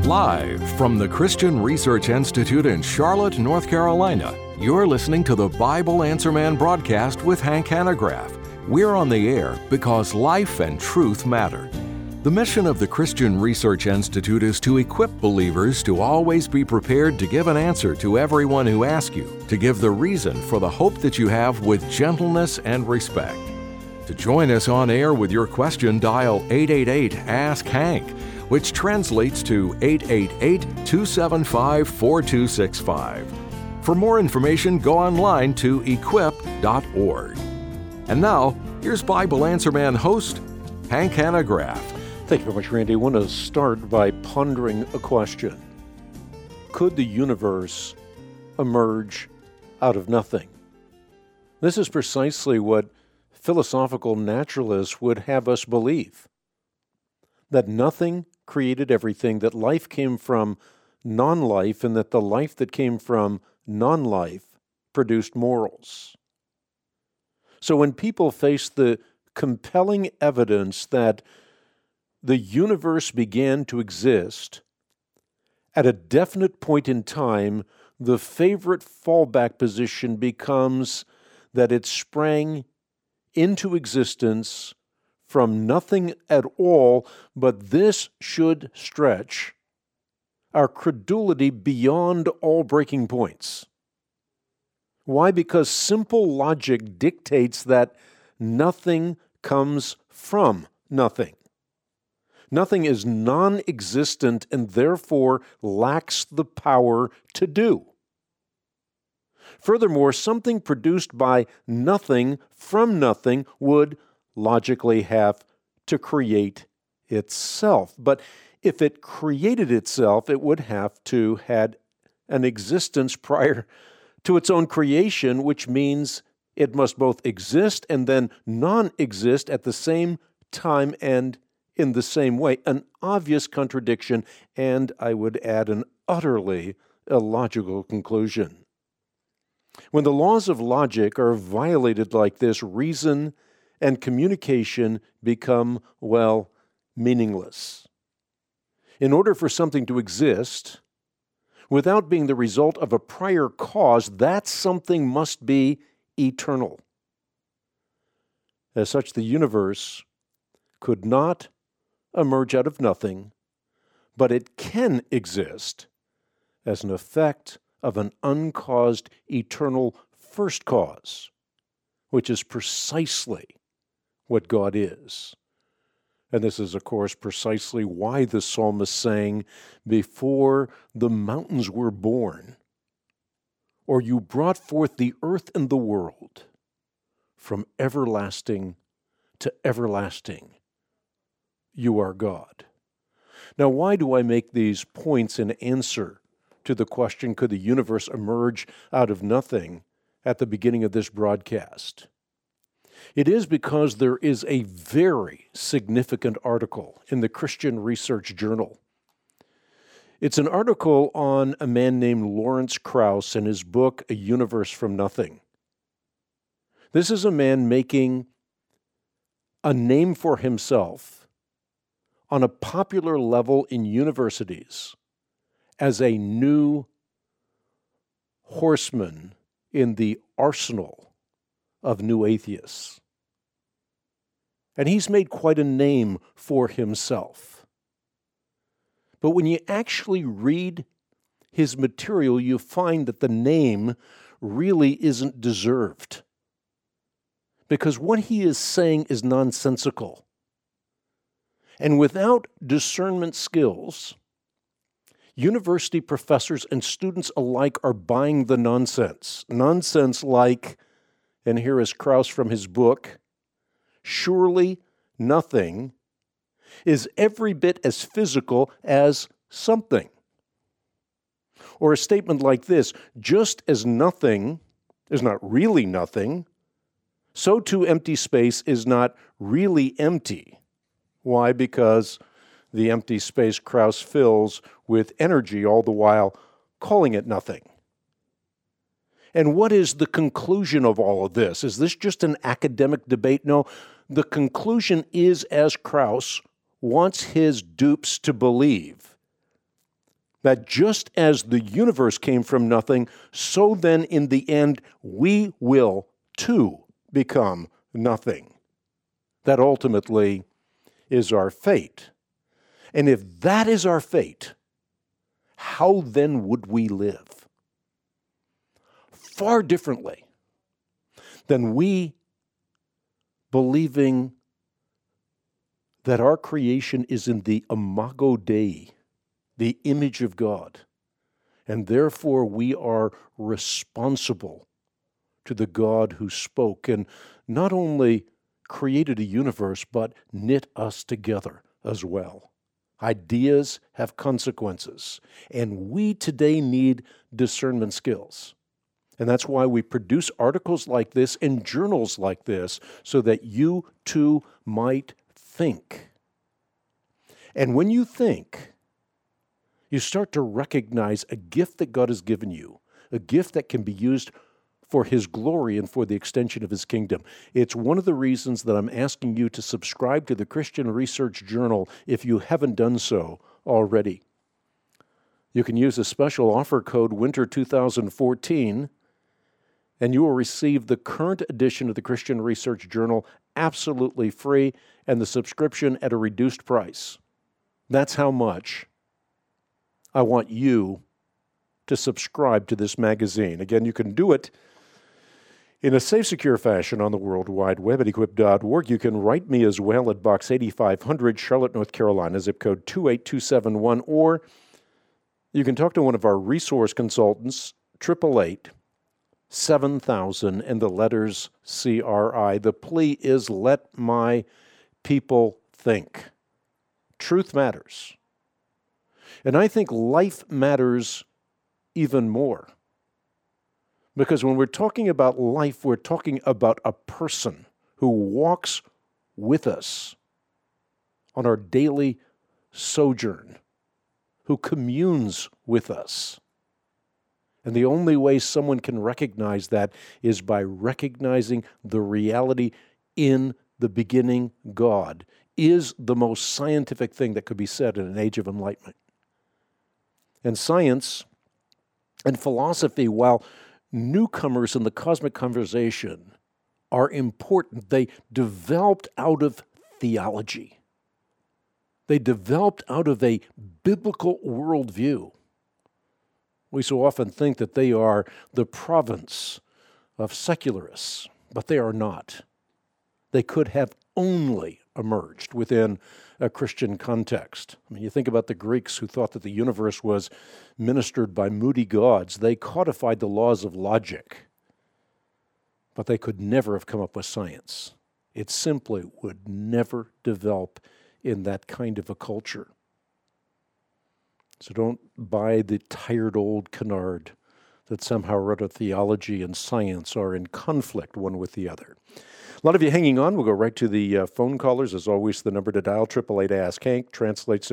Live from the Christian Research Institute in Charlotte, North Carolina, you're listening to the Bible Answer Man broadcast with Hank Hanegraaff. We're on the air because life and truth matter. The mission of the Christian Research Institute is to equip believers to always be prepared to give an answer to everyone who asks you, to give the reason for the hope that you have with gentleness and respect. To join us on air with your question, dial 888-ASK-HANK, which translates to 888-275-4265. For more information, go online to equip.org. And now, here's Bible Answer Man host, Hank Hanegraaff. Thank you very much, Randy. I want to start by pondering a question. Could the universe emerge out of nothing? This is precisely what philosophical naturalists would have us believe. That nothing created everything, that life came from non-life, and that the life that came from non-life produced morals. So when people face the compelling evidence that the universe began to exist at a definite point in time, the favorite fallback position becomes that it sprang into existence from nothing at all, but this should stretch our credulity beyond all breaking points. Why? Because simple logic dictates that nothing comes from nothing. Nothing is non-existent and therefore lacks the power to do. Furthermore, something produced by nothing from nothing would logically have to create itself. But if it created itself, it would have to had an existence prior to its own creation, which means it must both exist and then non-exist at the same time and in the same way. An obvious contradiction, and I would add an utterly illogical conclusion. When the laws of logic are violated like this, reason and communication become, well, meaningless. In order for something to exist, without being the result of a prior cause, that something must be eternal. As such, the universe could not emerge out of nothing, but it can exist as an effect of an uncaused eternal first cause, which is precisely what God is. And this is, of course, precisely why the psalmist sang, "Before the mountains were born, or you brought forth the earth and the world, from everlasting to everlasting, you are God." Now, why do I make these points in answer to the question, could the universe emerge out of nothing, at the beginning of this broadcast? It is because there is a very significant article in the Christian Research Journal. It's an article on a man named Lawrence Krauss and his book, A Universe from Nothing. This is a man making a name for himself on a popular level in universities as a new horseman in the arsenal of new atheists. And he's made quite a name for himself. But when you actually read his material, you find that the name really isn't deserved. Because what he is saying is nonsensical. And without discernment skills, university professors and students alike are buying the nonsense. Nonsense like, and here is Krauss from his book, "Surely nothing is every bit as physical as something." Or a statement like this, "Just as nothing is not really nothing, so too empty space is not really empty." Why? Because the empty space Krauss fills with energy, all the while calling it nothing. And what is the conclusion of all of this? Is this just an academic debate? No, the conclusion is, as Krauss wants his dupes to believe, That just as the universe came from nothing, so then in the end we will too become nothing. That ultimately is our fate. And if that is our fate, how then would we live? Far differently than we believing that our creation is in the imago Dei, the image of God, and therefore we are responsible to the God who spoke and not only created a universe, but knit us together as well. Ideas have consequences, and we today need discernment skills. And that's why we produce articles like this and journals like this, so that you too might think. And when you think, you start to recognize a gift that God has given you, a gift that can be used for His glory and for the extension of His kingdom. It's one of the reasons that I'm asking you to subscribe to the Christian Research Journal if you haven't done so already. You can use a special offer code Winter 2014, and you will receive the current edition of the Christian Research Journal absolutely free and the subscription at a reduced price. That's how much I want you to subscribe to this magazine. Again, you can do it in a safe, secure fashion on the World Wide Web at equip.org. You can write me as well at Box 8500, Charlotte, North Carolina, zip code 28271, or you can talk to one of our resource consultants, 888-7000, and the letters CRI. The plea is, let my people think. Truth matters. And I think life matters even more. Because when we're talking about life, we're talking about a person who walks with us on our daily sojourn, who communes with us. And the only way someone can recognize that is by recognizing the reality in the beginning God is the most scientific thing that could be said in an age of enlightenment. And science and philosophy, while newcomers in the cosmic conversation, are important, they developed out of theology. They developed out of a biblical worldview. We so often think that they are the province of secularists, but they are not. They could have only emerged within a Christian context. I mean, you think about the Greeks who thought that the universe was ministered by moody gods. They codified the laws of logic, but they could never have come up with science. It simply would never develop in that kind of a culture. So don't buy the tired old canard that somehow or other theology and science are in conflict one with the other. A lot of you hanging on. We'll go right to the phone callers. As always, the number to dial, 888-ASK-HANK, translates to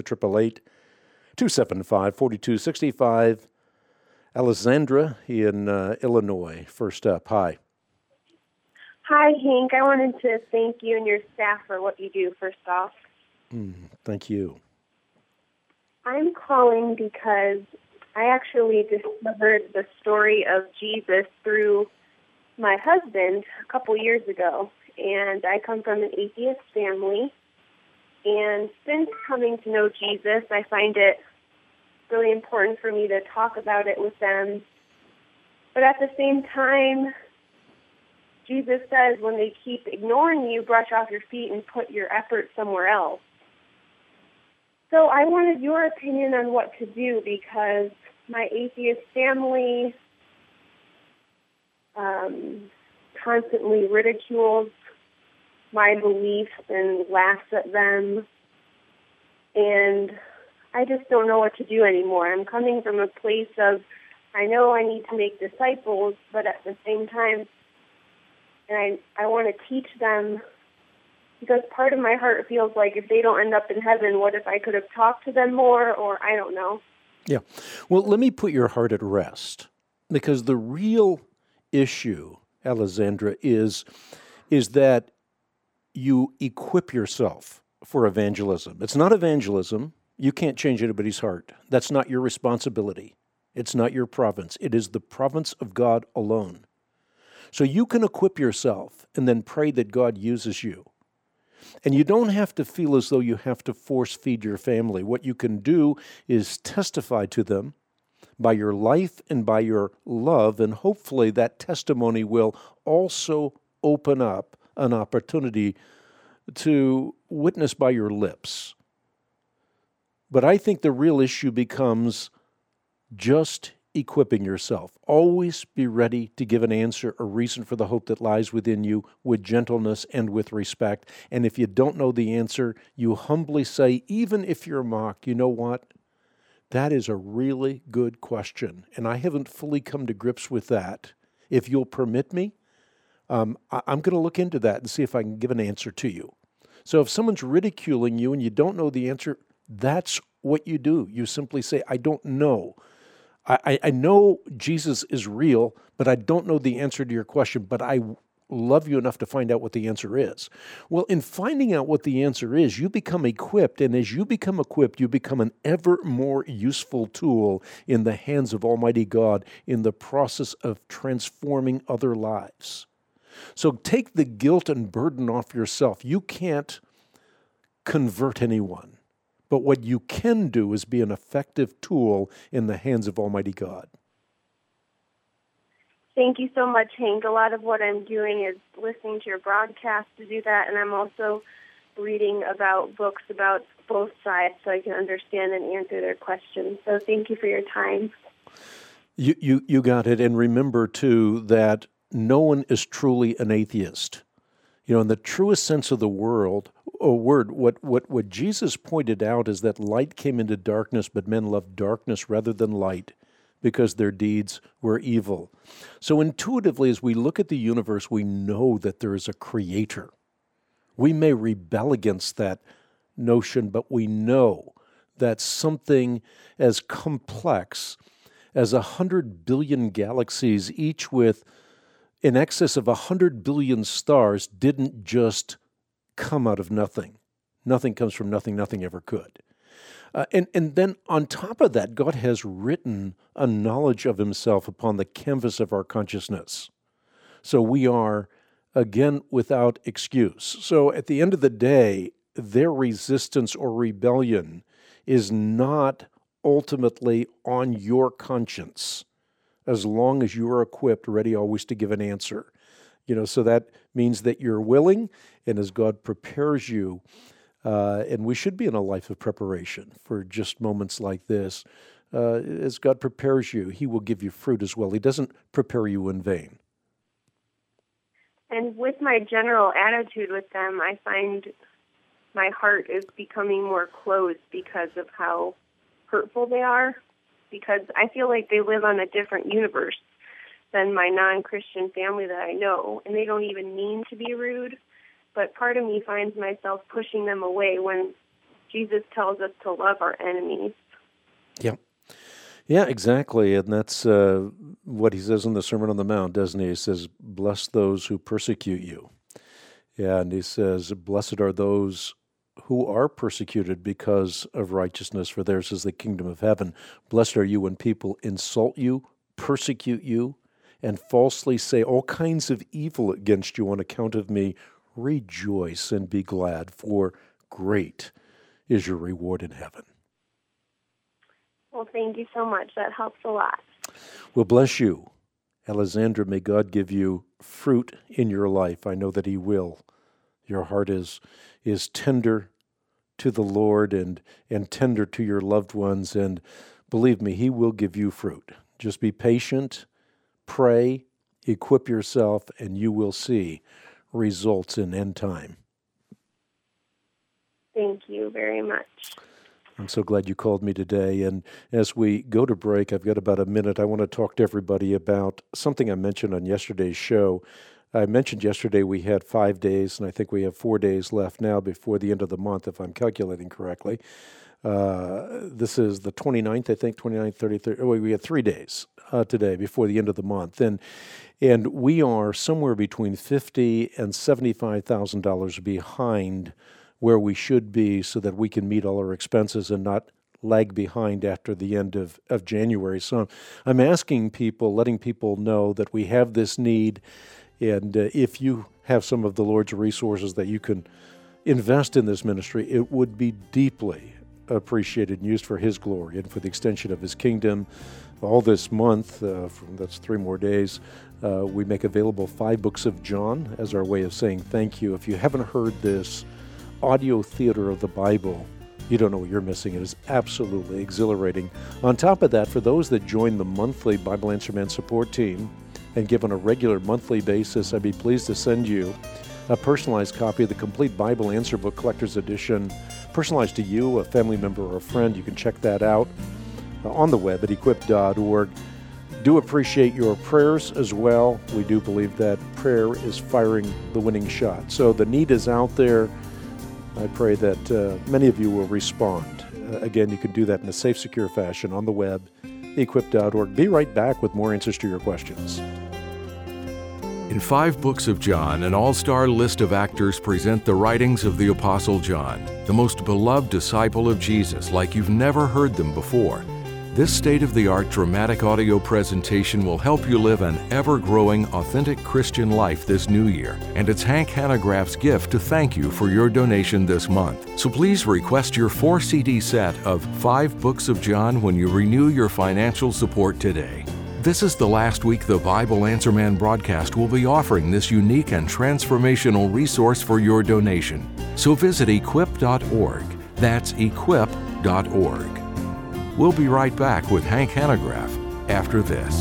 888-275-4265. Alessandra in Illinois, first up. Hi. Hi, Hank. I wanted to thank you and your staff for what you do, first off. Thank you. I'm calling because I actually discovered the story of Jesus through my husband a couple years ago, and I come from an atheist family, and since coming to know Jesus, I find it really important for me to talk about it with them. But at the same time, Jesus says when they keep ignoring you, brush off your feet and put your effort somewhere else. So I wanted your opinion on what to do, because my atheist family constantly ridicules my beliefs and laughs at them, and I just don't know what to do anymore. I'm coming from a place of, I know I need to make disciples, but at the same time, and I want to teach them, because part of my heart feels like if they don't end up in heaven, what if I could have talked to them more, or I don't know. Yeah. Well, let me put your heart at rest, because the real issue, Alessandra, is that you equip yourself for evangelism. It's not evangelism You can't change anybody's heart. That's not your responsibility. It's not your province. It is the province of God alone. So you can equip yourself and then pray that God uses you. And you don't have to feel as though you have to force feed your family. What you can do is testify to them by your life and by your love, and hopefully that testimony will also open up an opportunity to witness by your lips. But I think the real issue becomes just equipping yourself. Always be ready to give an answer, a reason for the hope that lies within you with gentleness and with respect. And if you don't know the answer, you humbly say, even if you're mocked, you know what? That is a really good question, and I haven't fully come to grips with that. If you'll permit me, I'm going to look into that and see if I can give an answer to you. So if someone's ridiculing you and you don't know the answer, that's what you do. You simply say, I don't know. I know Jesus is real, but I don't know the answer to your question, but I love you enough to find out what the answer is. Well, in finding out what the answer is, you become equipped, and as you become equipped, you become an ever more useful tool in the hands of Almighty God in the process of transforming other lives. So take the guilt and burden off yourself. You can't convert anyone, but what you can do is be an effective tool in the hands of Almighty God. Thank you so much, Hank. A lot of what I'm doing is listening to your broadcast to do that, and I'm also reading about books about both sides so I can understand and answer their questions. So thank you for your time. You got it. And remember, too, that no one is truly an atheist. You know, in the truest sense of the word, what Jesus pointed out is that light came into darkness, but men loved darkness rather than light, because their deeds were evil. So intuitively, as we look at the universe, we know that there is a creator. We may rebel against that notion, but we know that something as complex as 100 billion galaxies, each with in excess of 100 billion stars, didn't just come out of nothing. Nothing comes from nothing. Nothing ever could. And then on top of that, God has written a knowledge of himself upon the canvas of our consciousness. So we are, again, without excuse. So at the end of the day, their resistance or rebellion is not ultimately on your conscience, as long as you are equipped, ready always to give an answer. So that means that you're willing, and as God prepares you, and we should be in a life of preparation for just moments like this. As God prepares you, he will give you fruit as well. He doesn't prepare you in vain. And with my general attitude with them, I find my heart is becoming more closed because of how hurtful they are, because I feel like they live on a different universe than my non-Christian family that I know, and they don't even mean to be rude. But part of me finds myself pushing them away when Jesus tells us to love our enemies. Yeah, exactly. And that's what he says in the Sermon on the Mount, doesn't he? He says, bless those who persecute you. Yeah, and he says, blessed are those who are persecuted because of righteousness, for theirs is the kingdom of heaven. Blessed are you when people insult you, persecute you, and falsely say all kinds of evil against you on account of me. Rejoice and be glad, for great is your reward in heaven. Well, thank you so much. That helps a lot. Well, bless you. Alexandra, may God give you fruit in your life. I know that he will. Your heart is tender to the Lord and tender to your loved ones, and believe me, he will give you fruit. Just be patient, pray, equip yourself, and you will see results in end time. Thank you very much. I'm so glad you called me today. And as we go to break, I've got about a minute. I want to talk to everybody about something I mentioned on yesterday's show. I mentioned yesterday we had 5 days, and I think we have 4 days left now before the end of the month, if I'm calculating correctly. This is the 29th, I think, 29th, 30th. We had 3 days today before the end of the month. And we are somewhere between $50,000 and $75,000 behind where we should be so that we can meet all our expenses and not lag behind after the end of January. So I'm asking people, letting people know that we have this need, and if you have some of the Lord's resources that you can invest in this ministry, it would be deeply appreciated and used for His glory and for the extension of His kingdom. All this month, that's 3 more days, we make available 5 books of John as our way of saying thank you. If you haven't heard this audio theater of the Bible, you don't know what you're missing. It is absolutely exhilarating. On top of that, for those that join the monthly Bible Answer Man support team and give on a regular monthly basis, I'd be pleased to send you a personalized copy of the Complete Bible Answer Book Collector's Edition, personalized to you, a family member, or a friend. You can check that out on the web at equip.org. Do appreciate your prayers as well. We do believe that prayer is firing the winning shot. So the need is out there. I pray that many of you will respond. Again, you can do that in a safe, secure fashion on the web, equip.org. Be right back with more answers to your questions. In 5 books of John, an all-star list of actors present the writings of the Apostle John, the most beloved disciple of Jesus, like you've never heard them before. This state-of-the-art dramatic audio presentation will help you live an ever-growing, authentic Christian life this new year, and it's Hank Hanegraaff's gift to thank you for your donation this month. So please request your 4-CD set of 5 books of John when you renew your financial support today. This is the last week the Bible Answer Man broadcast will be offering this unique and transformational resource for your donation. So visit equip.org. That's equip.org. We'll be right back with Hank Hanegraaff after this.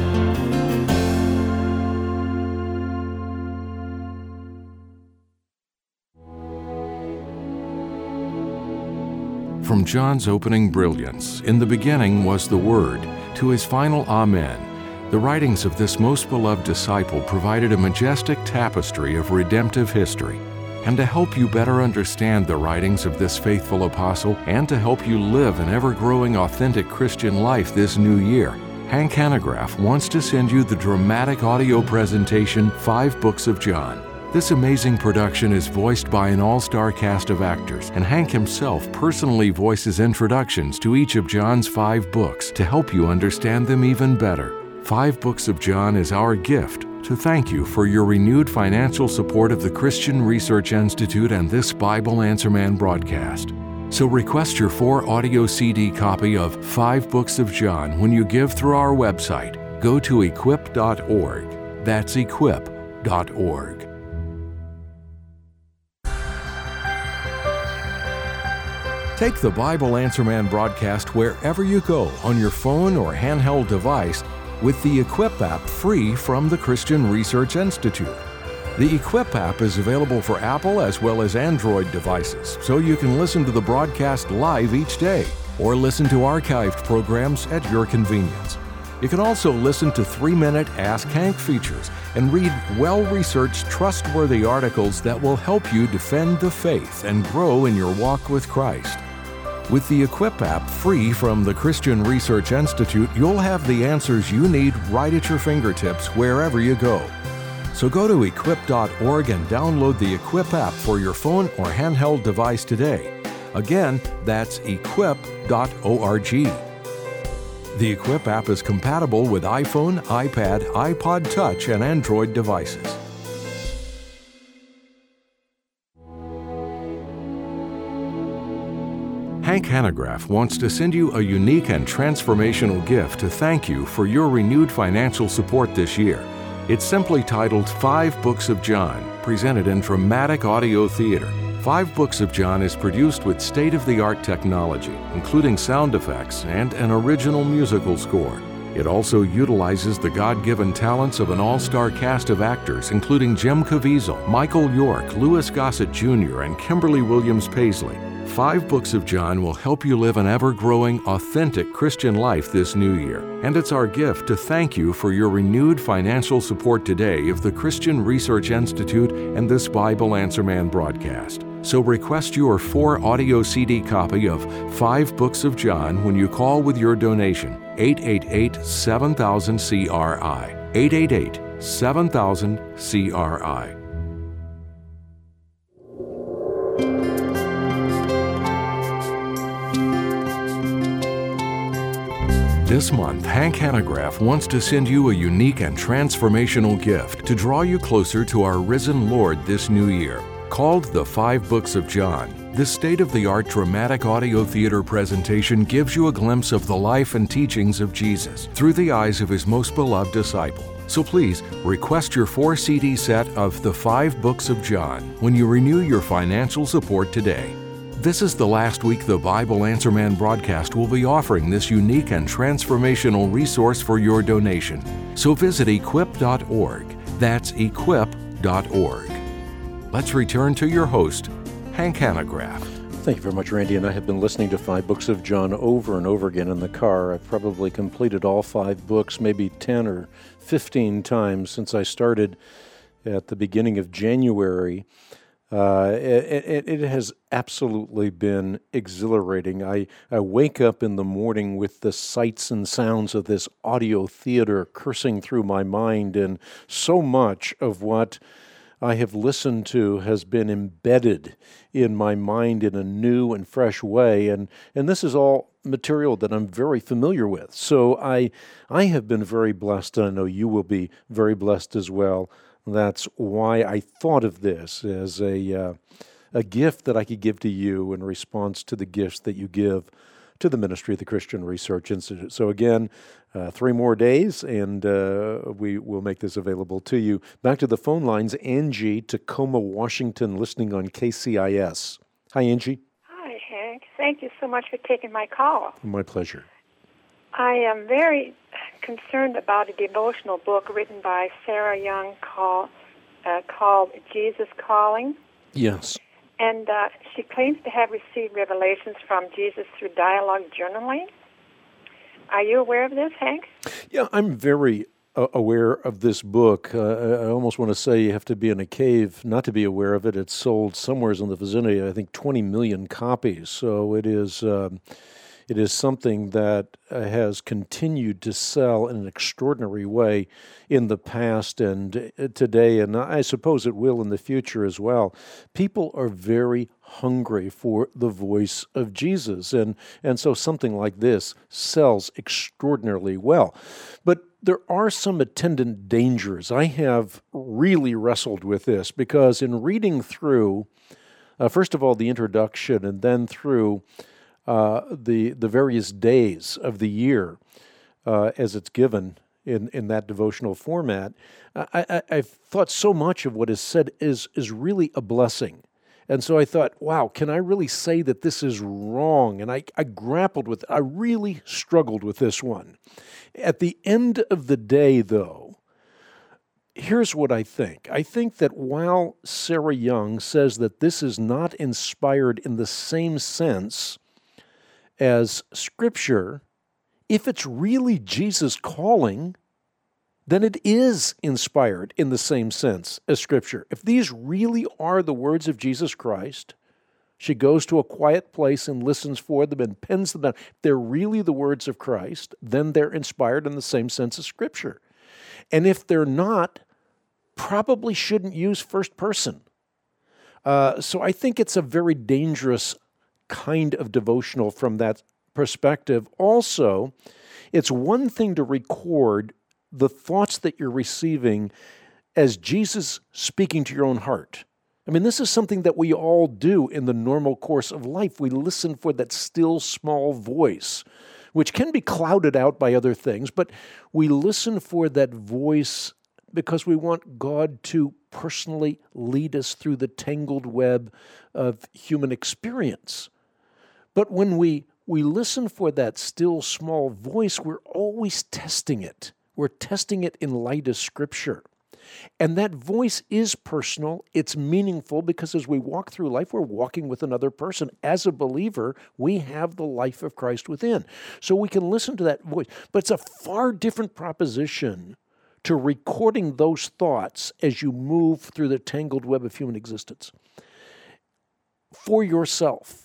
From John's opening brilliance, in the beginning was the Word, to his final Amen, the writings of this most beloved disciple provided a majestic tapestry of redemptive history. And to help you better understand the writings of this faithful apostle and to help you live an ever-growing authentic Christian life this new year, Hank Hanegraaff wants to send you the dramatic audio presentation 5 Books of John. This amazing production is voiced by an all-star cast of actors, and Hank himself personally voices introductions to each of John's 5 books to help you understand them even better. 5 Books of John is our gift to thank you for your renewed financial support of the Christian Research Institute and this Bible Answer Man broadcast. So request your 4 audio CD copy of 5 Books of John when you give through our website. Go to equip.org. That's equip.org. Take the Bible Answer Man broadcast wherever you go on your phone or handheld device with the Equip app free from the Christian Research Institute. The Equip app is available for Apple as well as Android devices, so you can listen to the broadcast live each day or listen to archived programs at your convenience. You can also listen to 3-minute Ask Hank features and read well-researched, trustworthy articles that will help you defend the faith and grow in your walk with Christ. With the Equip app free from the Christian Research Institute, you'll have the answers you need right at your fingertips wherever you go. So go to equip.org and download the Equip app for your phone or handheld device today. Again, that's equip.org. The Equip app is compatible with iPhone, iPad, iPod Touch, and Android devices. Hank Hanegraaff wants to send you a unique and transformational gift to thank you for your renewed financial support this year. It's simply titled 5 Books of John, presented in dramatic audio theater. 5 Books of John is produced with state-of-the-art technology, including sound effects and an original musical score. It also utilizes the God-given talents of an all-star cast of actors, including Jim Caviezel, Michael York, Louis Gossett Jr., and Kimberly Williams Paisley. 5 Books of John will help you live an ever-growing, authentic Christian life this new year. And it's our gift to thank you for your renewed financial support today of the Christian Research Institute and this Bible Answer Man broadcast. So request your 4 audio CD copy of 5 Books of John when you call with your donation. 888-7000-CRI. 888-7000-CRI. This month, Hank Hanegraaff wants to send you a unique and transformational gift to draw you closer to our risen Lord this new year. Called The 5 Books of John, this state-of-the-art dramatic audio theater presentation gives you a glimpse of the life and teachings of Jesus through the eyes of His most beloved disciple. So please, request your 4-CD set of The 5 Books of John when you renew your financial support today. This is the last week the Bible Answer Man broadcast will be offering this unique and transformational resource for your donation. So visit equip.org. That's equip.org. Let's return to your host, Hank Hanegraaff. Thank you very much, Randy. And I have been listening to 5 Books of John over and over again in the car. I've probably completed all 5 books, maybe 10 or 15 times since I started at the beginning of January. It has absolutely been exhilarating. I wake up in the morning with the sights and sounds of this audio theater coursing through my mind, and so much of what I have listened to has been embedded in my mind in a new and fresh way, and this is all material that I'm very familiar with. So I have been very blessed, and I know you will be very blessed as well. That's why I thought of this as a gift that I could give to you in response to the gifts that you give to the ministry of the Christian Research Institute. So again, 3 more days, and we will make this available to you. Back to the phone lines, Angie, Tacoma, Washington, listening on KCIS. Hi, Angie. Hi, Hank. Thank you so much for taking my call. My pleasure. I am very concerned about a devotional book written by Sarah Young called Jesus Calling. Yes. And she claims to have received revelations from Jesus through dialogue journaling. Are you aware of this, Hank? Yeah, I'm very aware of this book. I almost want to say you have to be in a cave not to be aware of it. It's sold somewhere in the vicinity, I think, 20 million copies. So it is something that has continued to sell in an extraordinary way in the past and today, and I suppose it will in the future as well. People are very hungry for the voice of Jesus, and so something like this sells extraordinarily well. But there are some attendant dangers. I have really wrestled with this because in reading through, first of all, the introduction and then through the various days of the year as it's given in that devotional format, I've thought so much of what is said is really a blessing. And so I thought, wow, can I really say that this is wrong? And I grappled with it. I really struggled with this one. At the end of the day, though, here's what I think. I think that while Sarah Young says that this is not inspired in the same sense as Scripture, if it's really Jesus calling, then it is inspired in the same sense as Scripture. If these really are the words of Jesus Christ, she goes to a quiet place and listens for them and pens them down. If they're really the words of Christ, then they're inspired in the same sense as Scripture. And if they're not, probably shouldn't use first person. So I think it's a very dangerous kind of devotional from that perspective. Also, it's one thing to record the thoughts that you're receiving as Jesus speaking to your own heart. I mean, this is something that we all do in the normal course of life. We listen for that still small voice, which can be clouded out by other things, but we listen for that voice because we want God to personally lead us through the tangled web of human experience. But when we listen for that still small voice, we're always testing it. We're testing it in light of Scripture. And that voice is personal. It's meaningful because as we walk through life, we're walking with another person. As a believer, we have the life of Christ within. So we can listen to that voice. But it's a far different proposition to recording those thoughts as you move through the tangled web of human existence. For yourself,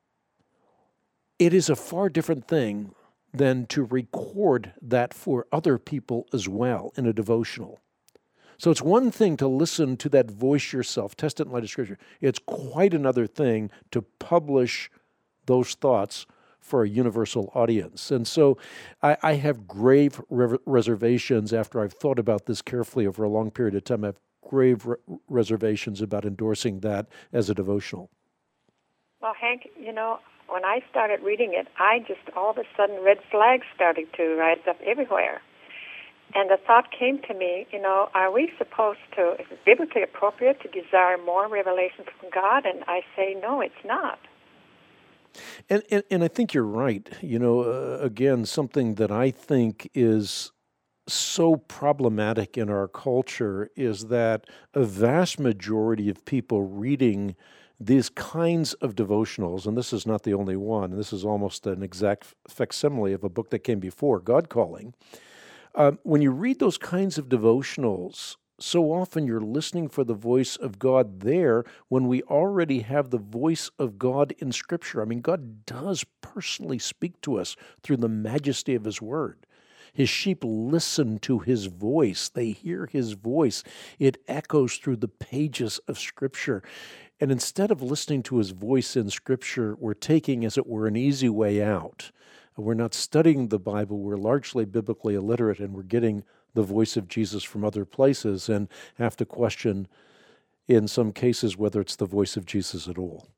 it is a far different thing than to record that for other people as well in a devotional. So it's one thing to listen to that voice yourself, test it in light of Scripture. It's quite another thing to publish those thoughts for a universal audience. And so I have grave reservations after I've thought about this carefully over a long period of time. I have grave reservations about endorsing that as a devotional. Well, Hank, when I started reading it, I just all of a sudden red flags started to rise up everywhere. And the thought came to me, are we supposed to, is it biblically appropriate to desire more revelation from God? And I say, no, it's not. And I think you're right. Again, something that I think is so problematic in our culture is that a vast majority of people reading these kinds of devotionals, and this is not the only one, this is almost an exact facsimile of a book that came before, God Calling. When you read those kinds of devotionals, so often you're listening for the voice of God there when we already have the voice of God in Scripture. I mean, God does personally speak to us through the majesty of His Word. His sheep listen to His voice. They hear His voice. It echoes through the pages of Scripture. And instead of listening to His voice in Scripture, we're taking, as it were, an easy way out. We're not studying the Bible. We're largely biblically illiterate, and we're getting the voice of Jesus from other places and have to question, in some cases, whether it's the voice of Jesus at all.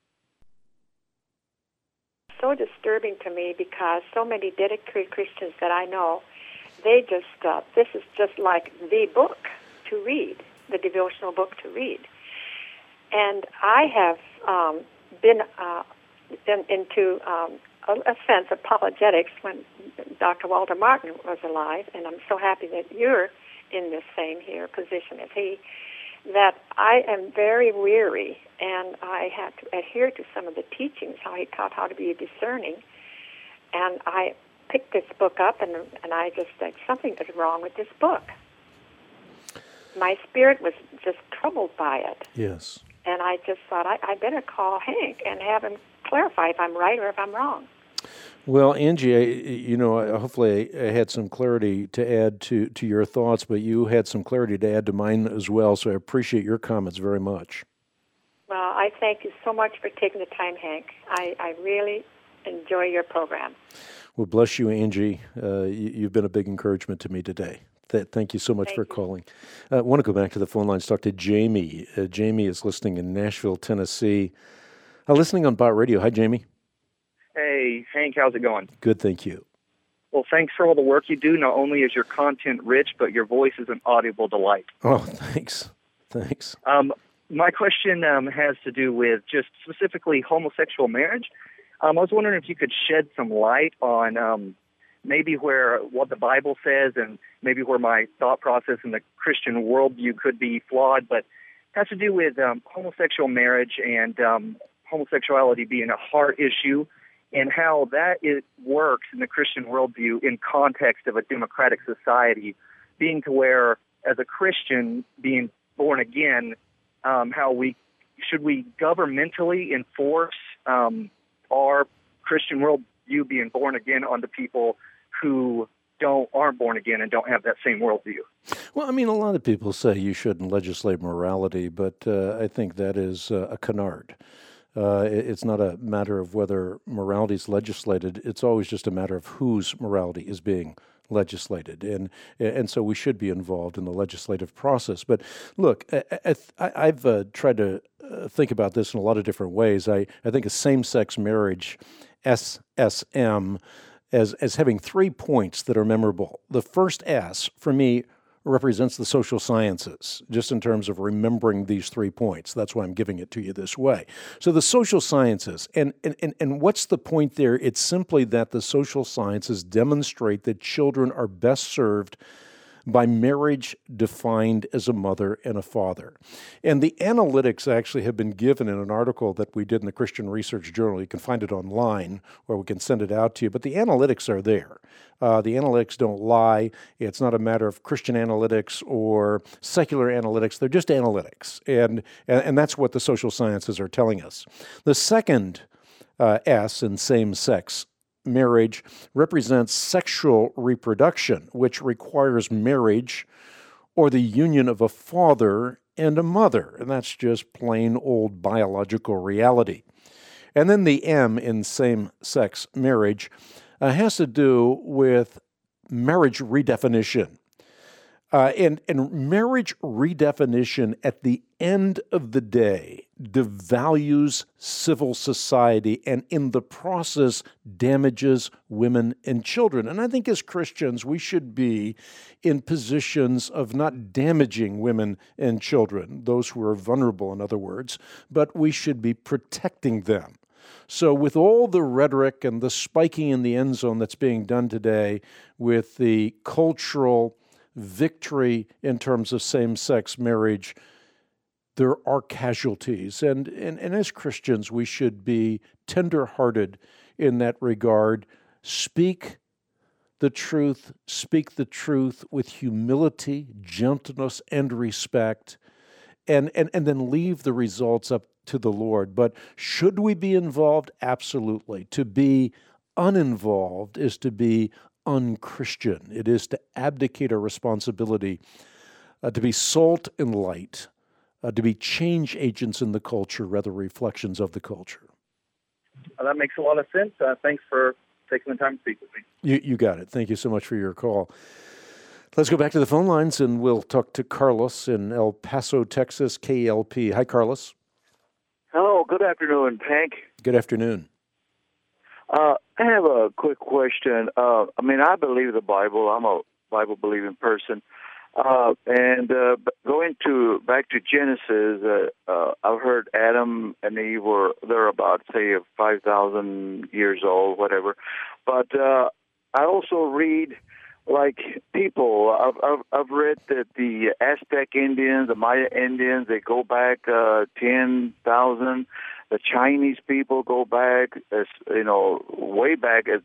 So disturbing to me because so many dedicated Christians that I know, they just, this is just like the book to read, the devotional book to read. And I have been into a sense apologetics when Dr. Walter Martin was alive, and I'm so happy that you're in the same here position as he, that I am very weary, and I had to adhere to some of the teachings, how he taught how to be discerning. And I picked this book up, and I just said, something is wrong with this book. My spirit was just troubled by it. Yes. And I just thought, I better call Hank and have him clarify if I'm right or if I'm wrong. Well, Angie, hopefully I had some clarity to add to your thoughts, but you had some clarity to add to mine as well, so I appreciate your comments very much. Well, I thank you so much for taking the time, Hank. I really enjoy your program. Well, bless you, Angie. You've been a big encouragement to me today. Thank you so much for calling. I want to go back to the phone lines, talk to Jamie. Jamie is listening in Nashville, Tennessee. Listening on Bot Radio. Hi, Jamie. Hey, Hank, how's it going? Good, thank you. Well, thanks for all the work you do. Not only is your content rich, but your voice is an audible delight. Oh, thanks. Thanks. My question has to do with just specifically homosexual marriage. I was wondering if you could shed some light on maybe what the Bible says and maybe where my thought process in the Christian worldview could be flawed, but it has to do with homosexual marriage and homosexuality being a heart issue and how it works in the Christian worldview in context of a democratic society, being to where, as a Christian, being born again, how we governmentally enforce our Christian worldview being born again on the people who aren't born again and don't have that same worldview. Well, I mean, a lot of people say you shouldn't legislate morality, but I think that is a canard. It's not a matter of whether morality is legislated. It's always just a matter of whose morality is being legislated. And so we should be involved in the legislative process. But look, I've tried to think about this in a lot of different ways. I think of same-sex marriage, SSM, as having 3 points that are memorable. The first S, for me, represents the social sciences, just in terms of remembering these 3 points. That's why I'm giving it to you this way. So the social sciences, and what's the point there? It's simply that the social sciences demonstrate that children are best served by marriage defined as a mother and a father. And the analytics actually have been given in an article that we did in the Christian Research Journal. You can find it online, or we can send it out to you. But the analytics are there. The analytics don't lie. It's not a matter of Christian analytics or secular analytics. They're just analytics. And that's what the social sciences are telling us. The second S in same-sex marriage represents sexual reproduction, which requires marriage or the union of a father and a mother. And that's just plain old biological reality. And then the M in same-sex marriage has to do with marriage redefinition. And marriage redefinition at the end of the day devalues civil society and in the process damages women and children. And I think as Christians, we should be in positions of not damaging women and children, those who are vulnerable, in other words, but we should be protecting them. So with all the rhetoric and the spiking in the end zone that's being done today with the cultural victory in terms of same-sex marriage, there are casualties. And as Christians, we should be tender-hearted in that regard. Speak the truth with humility, gentleness, and respect, and then leave the results up to the Lord. But should we be involved? Absolutely. To be uninvolved is to be unchristian. It is to abdicate our responsibility to be salt and light, to be change agents in the culture, rather reflections of the culture. That makes a lot of sense. Thanks for taking the time to speak with me. You got it. Thank you so much for your call. Let's go back to the phone lines, and we'll talk to Carlos in El Paso, Texas, KLP. Hi, Carlos. Hello. Good afternoon, Hank. Good afternoon. I have a quick question. I believe the Bible. I'm a Bible-believing person. And going back to Genesis, I've heard Adam and Eve they're about, say, 5,000 years old, whatever. But I also read, like, people. I've read that the Aztec Indians, the Maya Indians, they go back 10,000. The Chinese people go back, way back at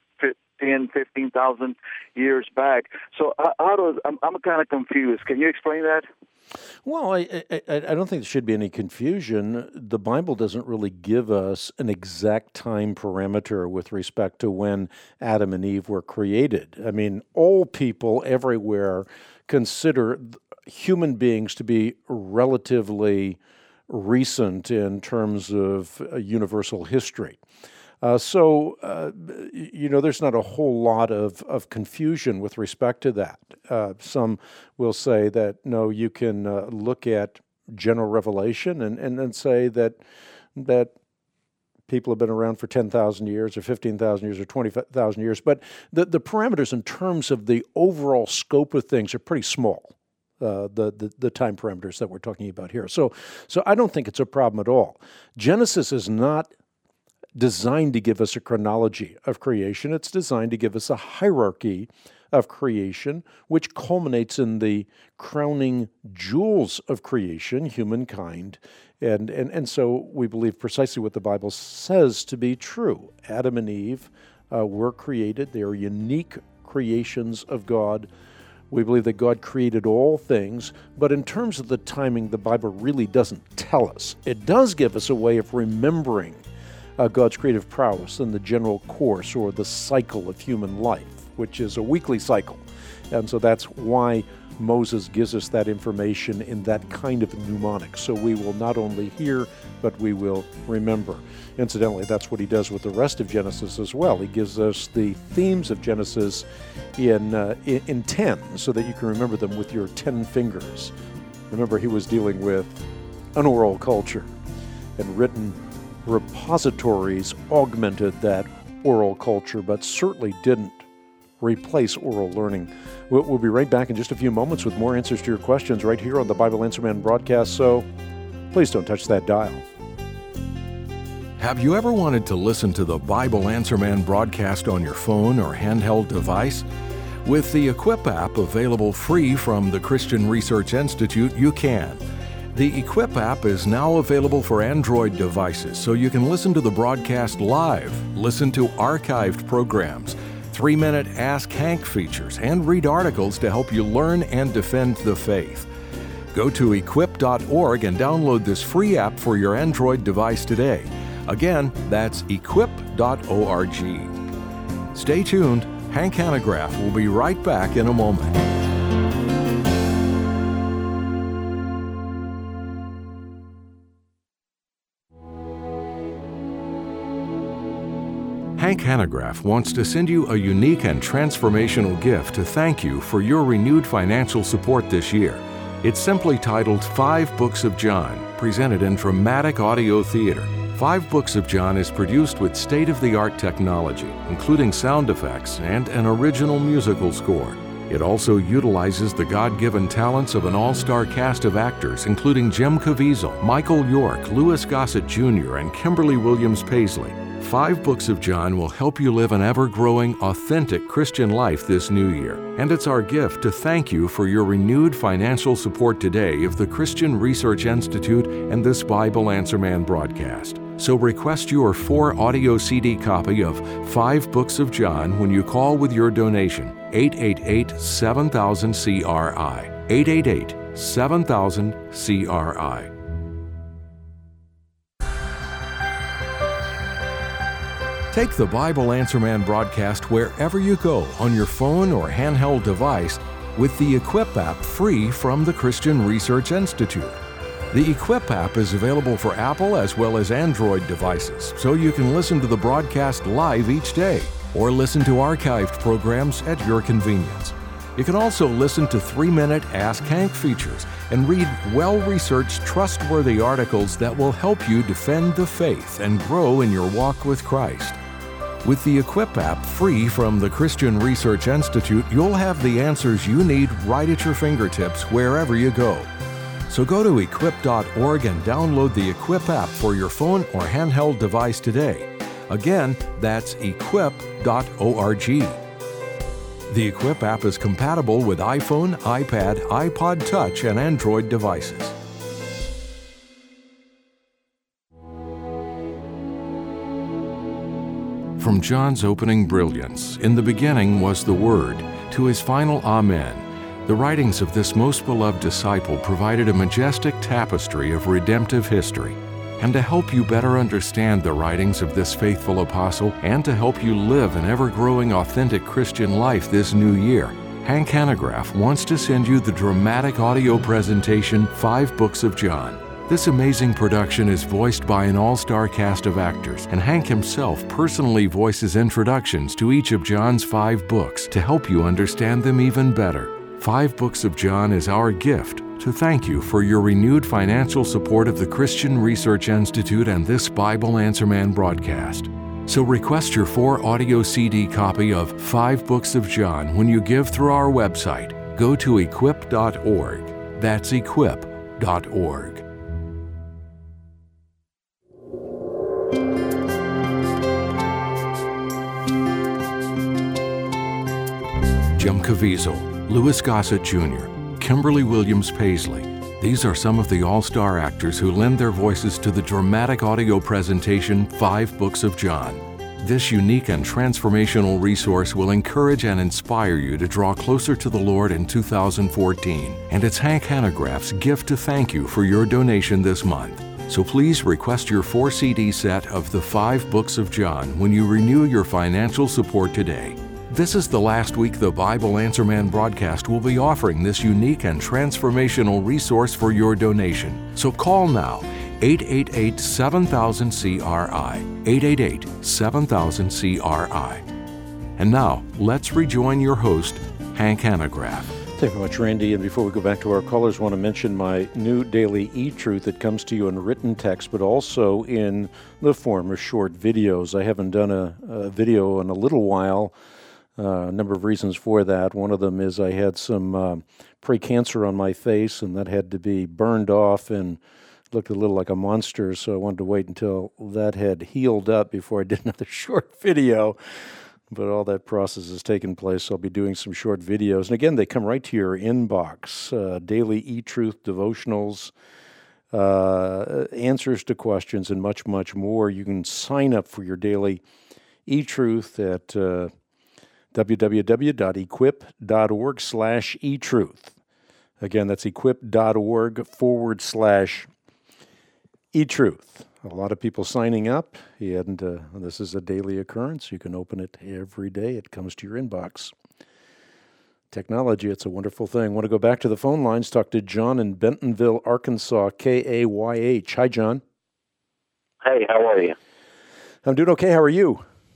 15,000 years back. So I'm kind of confused. Can you explain that? Well, I don't think there should be any confusion. The Bible doesn't really give us an exact time parameter with respect to when Adam and Eve were created. I mean, all people everywhere consider human beings to be relatively recent in terms of universal history. There's not a whole lot of confusion with respect to that. Some will say that, no, you can look at general revelation and then say that people have been around for 10,000 years or 15,000 years or 20,000 years. But the parameters in terms of the overall scope of things are pretty small. The time parameters that we're talking about here. So I don't think it's a problem at all. Genesis is not designed to give us a chronology of creation. It's designed to give us a hierarchy of creation, which culminates in the crowning jewels of creation, humankind. And so we believe precisely what the Bible says to be true. Adam and Eve were created. They are unique creations of God. We believe that God created all things, but in terms of the timing, the Bible really doesn't tell us. It does give us a way of remembering God's creative prowess in the general course or the cycle of human life, which is a weekly cycle. And so that's why Moses gives us that information in that kind of mnemonic. So we will not only hear, but we will remember. Incidentally, that's what he does with the rest of Genesis as well. He gives us the themes of Genesis in 10, so that you can remember them with your 10 fingers. Remember, he was dealing with an oral culture, and written repositories augmented that oral culture, but certainly didn't replace oral learning. We'll be right back in just a few moments with more answers to your questions right here on the Bible Answer Man broadcast, so please don't touch that dial. Have you ever wanted to listen to the Bible Answer Man broadcast on your phone or handheld device? With the Equip app available free from the Christian Research Institute, you can. The Equip app is now available for Android devices, so you can listen to the broadcast live, listen to archived programs, 3-minute Ask Hank features, and read articles to help you learn and defend the faith. Go to equip.org and download this free app for your Android device today. Again, that's equip.org. Stay tuned. Hank Hanegraaff will be right back in a moment. Hank Hanegraaff wants to send you a unique and transformational gift to thank you for your renewed financial support this year. It's simply titled 5 Books of John, presented in dramatic audio theater. 5 Books of John is produced with state-of-the-art technology, including sound effects and an original musical score. It also utilizes the God-given talents of an all-star cast of actors, including Jim Caviezel, Michael York, Louis Gossett Jr., and Kimberly Williams Paisley. 5 Books of John will help you live an ever-growing, authentic Christian life this new year. And it's our gift to thank you for your renewed financial support today of the Christian Research Institute and this Bible Answer Man broadcast. So request your 4 audio CD copy of 5 Books of John when you call with your donation. 888-7000-CRI. 888-7000-CRI. Take the Bible Answer Man broadcast wherever you go on your phone or handheld device with the Equip app free from the Christian Research Institute. The Equip app is available for Apple as well as Android devices, so you can listen to the broadcast live each day or listen to archived programs at your convenience. You can also listen to 3-minute Ask Hank features and read well-researched, trustworthy articles that will help you defend the faith and grow in your walk with Christ. With the Equip app free from the Christian Research Institute, you'll have the answers you need right at your fingertips wherever you go. So go to equip.org and download the Equip app for your phone or handheld device today. Again, that's equip.org. The Equip app is compatible with iPhone, iPad, iPod Touch, and Android devices. From John's opening brilliance, in the beginning was the Word, to his final Amen, the writings of this most beloved disciple provided a majestic tapestry of redemptive history. And to help you better understand the writings of this faithful apostle and to help you live an ever-growing authentic Christian life this new year, Hank Hanegraaff wants to send you the dramatic audio presentation 5 Books of John. This amazing production is voiced by an all-star cast of actors, and Hank himself personally voices introductions to each of John's 5 books to help you understand them even better. 5 Books of John is our gift to thank you for your renewed financial support of the Christian Research Institute and this Bible Answer Man broadcast. So request your 4 audio CD copy of 5 Books of John when you give through our website. Go to equip.org. That's equip.org. Jim Caviezel, Louis Gossett Jr., Kimberly Williams Paisley. These are some of the all-star actors who lend their voices to the dramatic audio presentation 5 Books of John. This unique and transformational resource will encourage and inspire you to draw closer to the Lord in 2014, and it's Hank Hanegraaff's gift to thank you for your donation this month. So please request your 4 CD set of the 5 Books of John when you renew your financial support today. This is the last week the Bible Answer Man broadcast will be offering this unique and transformational resource for your donation. So call now, 888-7000-CRI, 888-7000-CRI. And now, let's rejoin your host, Hank Hanegraaff. Thank you very much, Randy. And before we go back to our callers, I want to mention my new daily e-truth that comes to you in written text, but also in the form of short videos. I haven't done a video in a little while. A number of reasons for that. One of them is I had some pre-cancer on my face, and that had to be burned off and looked a little like a monster, so I wanted to wait until that had healed up before I did another short video. But all that process has taken place, so I'll be doing some short videos. And again, they come right to your inbox. Daily e-truth devotionals, answers to questions, and much, much more. You can sign up for your daily e-truth at www.equip.org/eTruth. Again, that's equip.org/eTruth. A lot of people signing up, and this is a daily occurrence. You can open it every day. It comes to your inbox. Technology, it's a wonderful thing. I want to go back to the phone lines, talk to John in Bentonville, Arkansas, KAYH. Hi, John. Hey, how are you? I'm doing okay. How are you?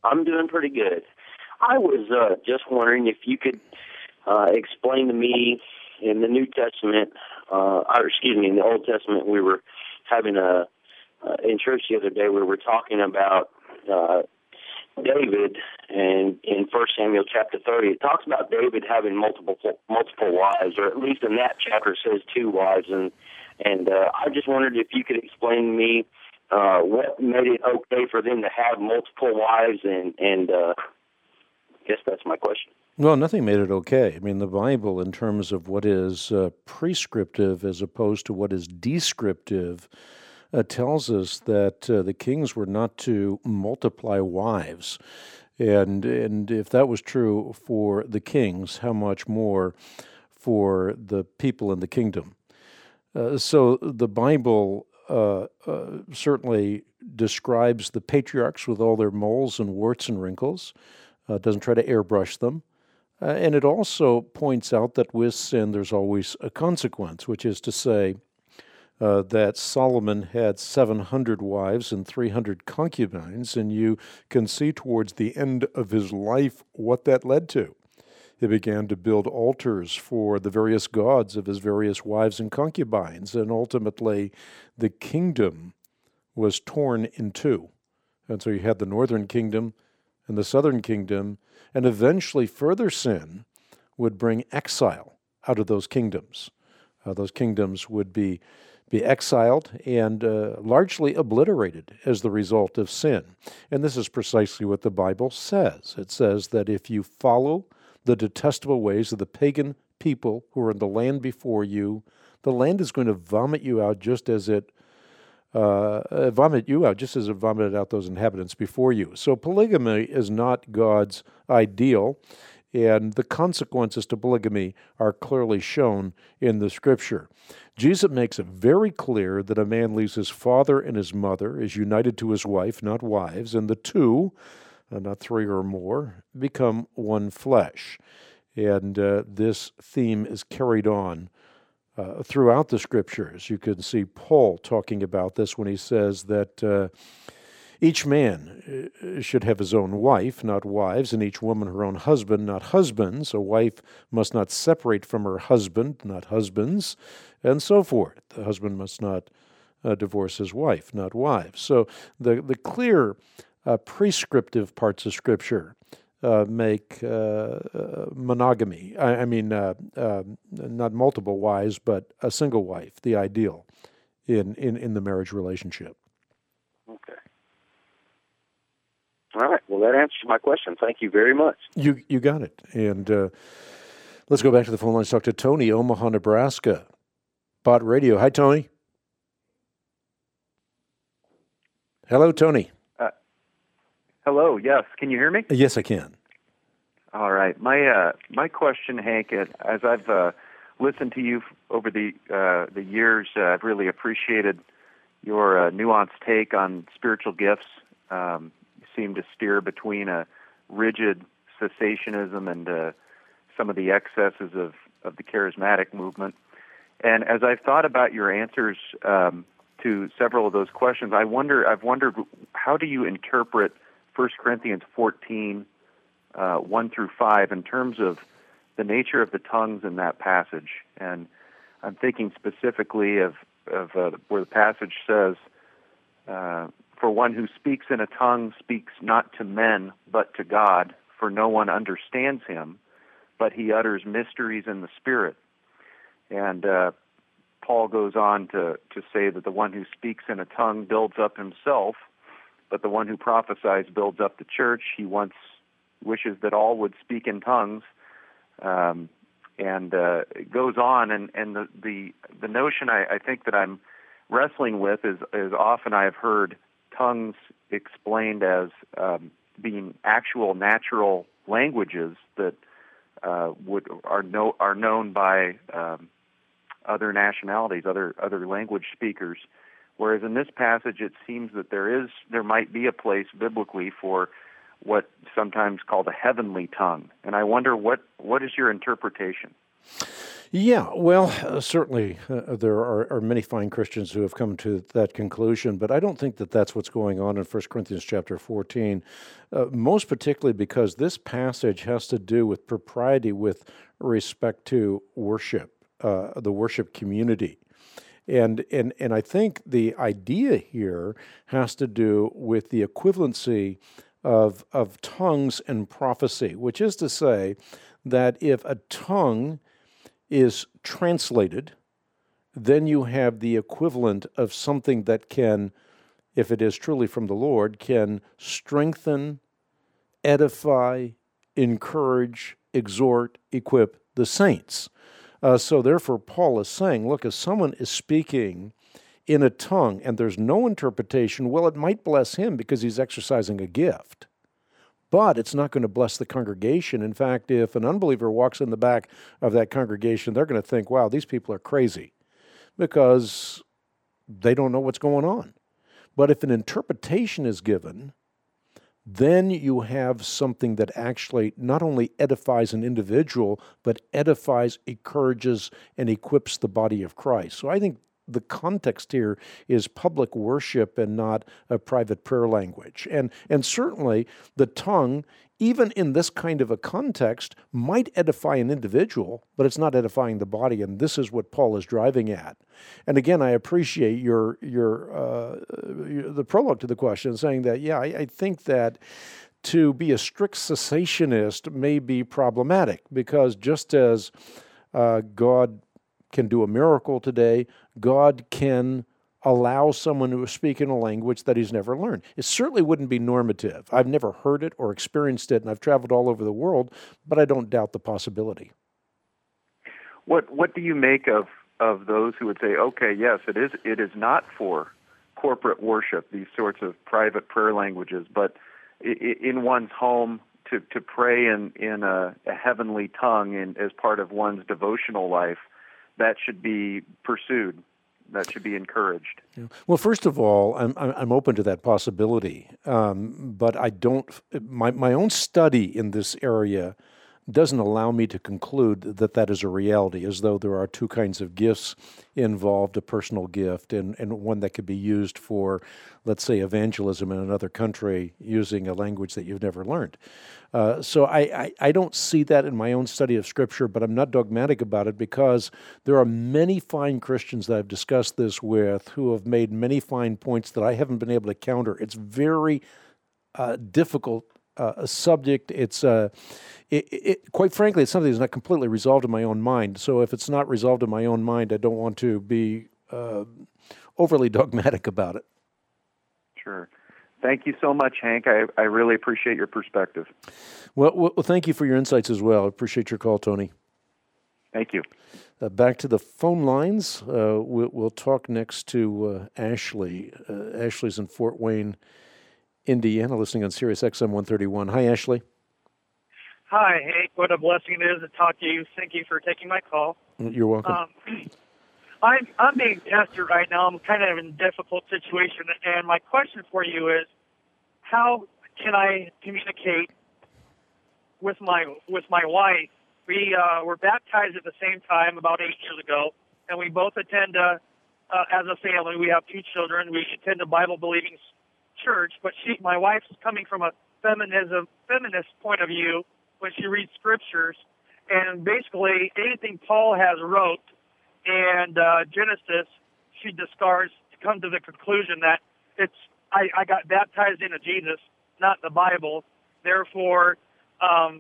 I'm doing pretty good. I was just wondering if you could explain to me in the New Testament, in the Old Testament, we were having in church the other day, we were talking about David, and in 1 Samuel chapter 30, it talks about David having multiple wives, or at least in that chapter it says 2 wives, and I just wondered if you could explain to me what made it okay for them to have multiple wives, and I guess that's my question. Well, nothing made it okay. I mean, the Bible, in terms of what is prescriptive as opposed to what is descriptive, tells us that the kings were not to multiply wives. And if that was true for the kings, how much more for the people in the kingdom? So the Bible certainly describes the patriarchs with all their moles and warts and wrinkles, doesn't try to airbrush them. And it also points out that with sin there's always a consequence, which is to say that Solomon had 700 wives and 300 concubines, and you can see towards the end of his life what that led to. He began to build altars for the various gods of his various wives and concubines, and ultimately the kingdom was torn in two. And so you had the northern kingdom and the southern kingdom, and eventually further sin would bring exile out of those kingdoms. Those kingdoms would be exiled and largely obliterated as the result of sin. And this is precisely what the Bible says. It says that if you follow the detestable ways of the pagan people who are in the land before you, the land is going to vomit you out just as it vomited out those inhabitants before you. So polygamy is not God's ideal, and the consequences to polygamy are clearly shown in the Scripture. Jesus makes it very clear that a man leaves his father and his mother, is united to his wife, not wives, and the two, not 3 or more, become one flesh. And this theme is carried on throughout the Scriptures. You can see Paul talking about this when he says that each man should have his own wife, not wives, and each woman her own husband, not husbands. A wife must not separate from her husband, not husbands, and so forth. The husband must not divorce his wife, not wives. So the clear prescriptive parts of Scripture make monogamy, not multiple wives, but a single wife, the ideal in the marriage relationship. Okay. All right. Well, that answers my question. Thank you very much. You got it. And let's go back to the phone lines. Talk to Tony, Omaha, Nebraska. Bot Radio. Hi, Tony. Hello, Tony. Hello. Yes. Can you hear me? Yes, I can. All right. My question, Hank, as I've listened to you over the years, I've really appreciated your nuanced take on spiritual gifts. You seem to steer between a rigid cessationism and some of the excesses of the charismatic movement. And as I've thought about your answers to several of those questions, I've wondered how do you interpret 1 Corinthians 14, 1 through 5, in terms of the nature of the tongues in that passage. And I'm thinking specifically of where the passage says, for one who speaks in a tongue speaks not to men, but to God, for no one understands him, but he utters mysteries in the Spirit. And Paul goes on to say that the one who speaks in a tongue builds up himself, but the one who prophesies builds up the church. He wishes that all would speak in tongues, and it goes on. And the notion I think that I'm wrestling with is often I've heard tongues explained as being actual natural languages that are known by other nationalities, other language speakers. Whereas in this passage, it seems that there might be a place biblically for what sometimes called a heavenly tongue. And I wonder what is your interpretation? Yeah, well, certainly there are many fine Christians who have come to that conclusion, but I don't think that that's what's going on in 1 Corinthians chapter 14, most particularly because this passage has to do with propriety with respect to worship, the worship community. And I think the idea here has to do with the equivalency of tongues and prophecy, which is to say that if a tongue is translated, then you have the equivalent of something that can, if it is truly from the Lord, can strengthen, edify, encourage, exhort, equip the saints. So therefore, Paul is saying, look, if someone is speaking in a tongue and there's no interpretation, well, it might bless him because he's exercising a gift. But it's not going to bless the congregation. In fact, if an unbeliever walks in the back of that congregation, they're going to think, wow, these people are crazy because they don't know what's going on. But if an interpretation is given, then you have something that actually not only edifies an individual, but edifies, encourages, and equips the body of Christ. So I think the context here is public worship and not a private prayer language. And certainly the tongue, even in this kind of a context, might edify an individual, but it's not edifying the body, and this is what Paul is driving at. And again, I appreciate the prologue to the question, saying that, yeah, I think that to be a strict cessationist may be problematic, because just as God can do a miracle today, God can allow someone to speak in a language that he's never learned. It certainly wouldn't be normative. I've never heard it or experienced it, and I've traveled all over the world, but I don't doubt the possibility. What do you make of those who would say, okay, yes, it is not for corporate worship, these sorts of private prayer languages, but in one's home to pray in a heavenly tongue and as part of one's devotional life, that should be pursued, that should be encouraged? Yeah. Well, first of all, I'm open to that possibility, but I don't. My own study in this area doesn't allow me to conclude that that is a reality, as though there are two kinds of gifts involved, a personal gift and one that could be used for, let's say, evangelism in another country using a language that you've never learned. So I don't see that in my own study of Scripture, but I'm not dogmatic about it, because there are many fine Christians that I've discussed this with who have made many fine points that I haven't been able to counter. It's very difficult a subject. It's quite frankly, it's something that's not completely resolved in my own mind. So if it's not resolved in my own mind, I don't want to be overly dogmatic about it. Sure. Thank you so much, Hank. I really appreciate your perspective. Well, thank you for your insights as well. I appreciate your call, Tony. Thank you. Back to the phone lines. We'll talk next to Ashley. Ashley's in Fort Wayne, Indiana, listening on Sirius XM 131. Hi, Ashley. Hi, Hank. What a blessing it is to talk to you. Thank you for taking my call. You're welcome. I'm being tested right now. I'm kind of in a difficult situation, and my question for you is, how can I communicate with my wife? We were baptized at the same time about 8 years ago, and we both attend as a family. We have 2 children. We attend a Bible-believing church, but my wife's coming from a feminist point of view when she reads scriptures, and basically anything Paul has wrote and Genesis, she discards to come to the conclusion that I got baptized into Jesus, not the Bible. Therefore, I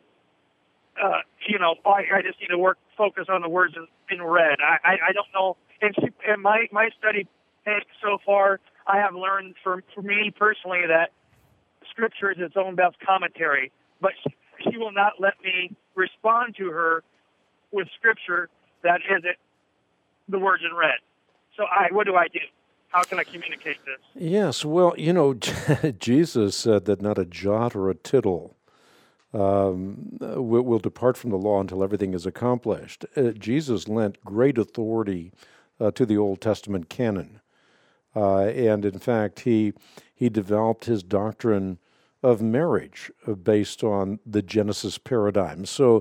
just need to focus on the words in red. I don't know. And my study so far, I have learned for me personally that Scripture is its own best commentary, but she will not let me respond to her with Scripture that isn't the words in red. So what do I do? How can I communicate this? Yes, well, Jesus said that not a jot or a tittle will depart from the law until everything is accomplished. Jesus lent great authority to the Old Testament canon. And in fact, he developed his doctrine of marriage based on the Genesis paradigm. So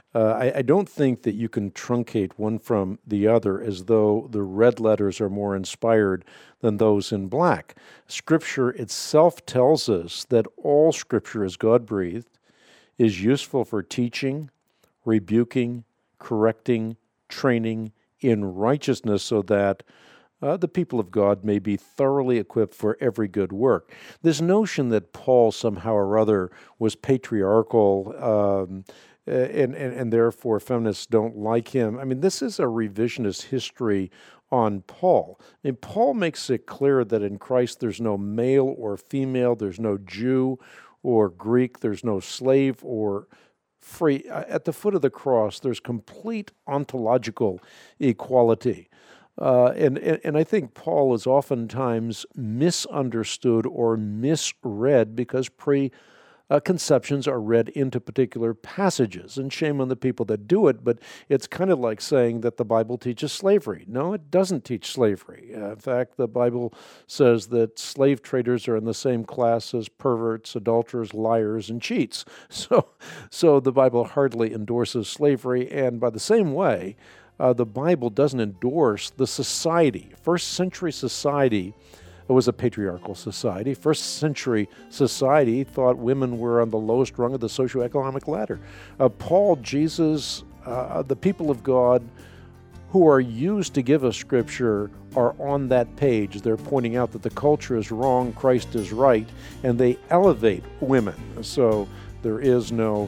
I don't think that you can truncate one from the other as though the red letters are more inspired than those in black. Scripture itself tells us that all Scripture is God-breathed, is useful for teaching, rebuking, correcting, training in righteousness, so that the people of God may be thoroughly equipped for every good work. This notion that Paul somehow or other was patriarchal and therefore feminists don't like him, I mean, this is a revisionist history on Paul. I mean, Paul makes it clear that in Christ there's no male or female, there's no Jew or Greek, there's no slave or free. At the foot of the cross, there's complete ontological equality. And I think Paul is oftentimes misunderstood or misread because preconceptions are read into particular passages. And shame on the people that do it, but it's kind of like saying that the Bible teaches slavery. No, it doesn't teach slavery. In fact, the Bible says that slave traders are in the same class as perverts, adulterers, liars, and cheats. So the Bible hardly endorses slavery, and by the same way, the Bible doesn't endorse the society. First century society was a patriarchal society. First century society thought women were on the lowest rung of the socioeconomic ladder. Paul, Jesus, the people of God who are used to give us Scripture are on that page. They're pointing out that the culture is wrong, Christ is right, and they elevate women. So there is no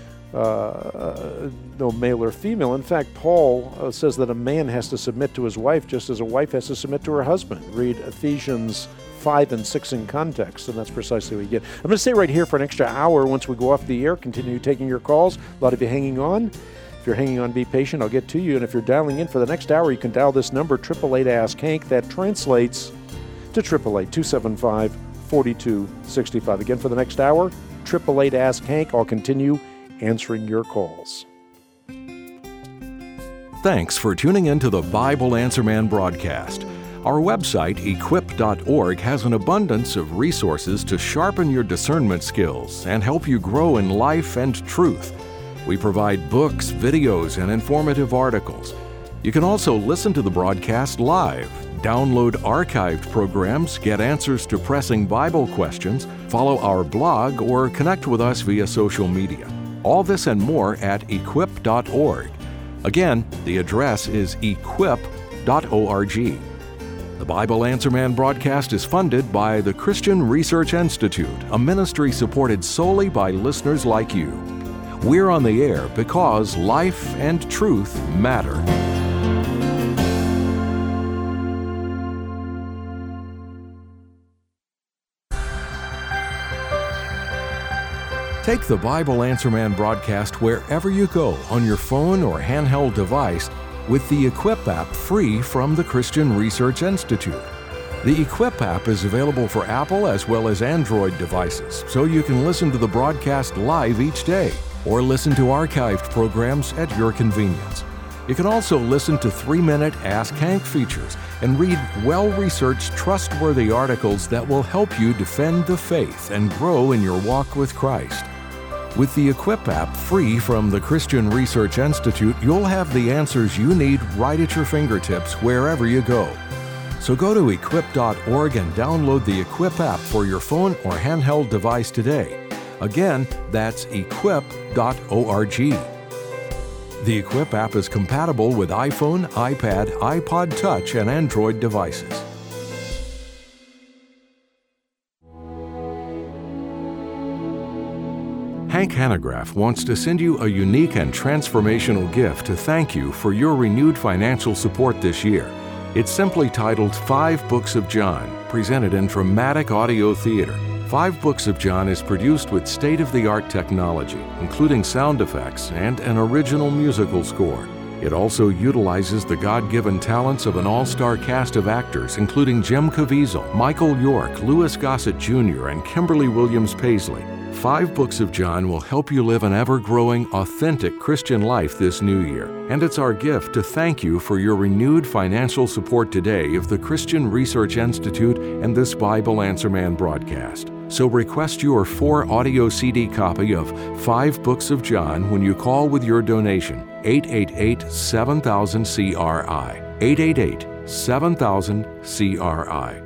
male or female. In fact, Paul says that a man has to submit to his wife just as a wife has to submit to her husband. Read Ephesians 5 and 6 in context, and that's precisely what you get. I'm going to stay right here for an extra hour. Once we go off the air, continue taking your calls. A lot of you hanging on. If you're hanging on, be patient. I'll get to you. And if you're dialing in for the next hour, you can dial this number, 888-ASK-HANK. That translates to 888-275-4265. Again, for the next hour, 888-ASK-HANK. I'll continue answering your calls. Thanks for tuning in to the Bible Answer Man broadcast. Our website, equip.org, has an abundance of resources to sharpen your discernment skills and help you grow in life and truth. We provide books, videos, and informative articles. You can also listen to the broadcast live, download archived programs, get answers to pressing Bible questions, follow our blog, or connect with us via social media. All this and more at equip.org. Again, the address is equip.org. The Bible Answer Man broadcast is funded by the Christian Research Institute, a ministry supported solely by listeners like you. We're on the air because life and truth matter. Take the Bible Answer Man broadcast wherever you go on your phone or handheld device with the Equip app, free from the Christian Research Institute. The Equip app is available for Apple as well as Android devices, so you can listen to the broadcast live each day or listen to archived programs at your convenience. You can also listen to 3-minute Ask Hank features and read well-researched, trustworthy articles that will help you defend the faith and grow in your walk with Christ. With the Equip app, free from the Christian Research Institute, you'll have the answers you need right at your fingertips wherever you go. So go to equip.org and download the Equip app for your phone or handheld device today. Again, that's equip.org. The Equip app is compatible with iPhone, iPad, iPod Touch, and Android devices. Hank Hanegraaff wants to send you a unique and transformational gift to thank you for your renewed financial support this year. It's simply titled 5 Books of John, presented in dramatic audio theater. 5 Books of John is produced with state-of-the-art technology, including sound effects and an original musical score. It also utilizes the God-given talents of an all-star cast of actors, including Jim Caviezel, Michael York, Louis Gossett Jr., and Kimberly Williams Paisley. 5 Books of John will help you live an ever-growing, authentic Christian life this new year. And it's our gift to thank you for your renewed financial support today of the Christian Research Institute and this Bible Answer Man broadcast. So request your 4 audio CD copy of 5 Books of John when you call with your donation. 888-7000-CRI. 888-7000-CRI.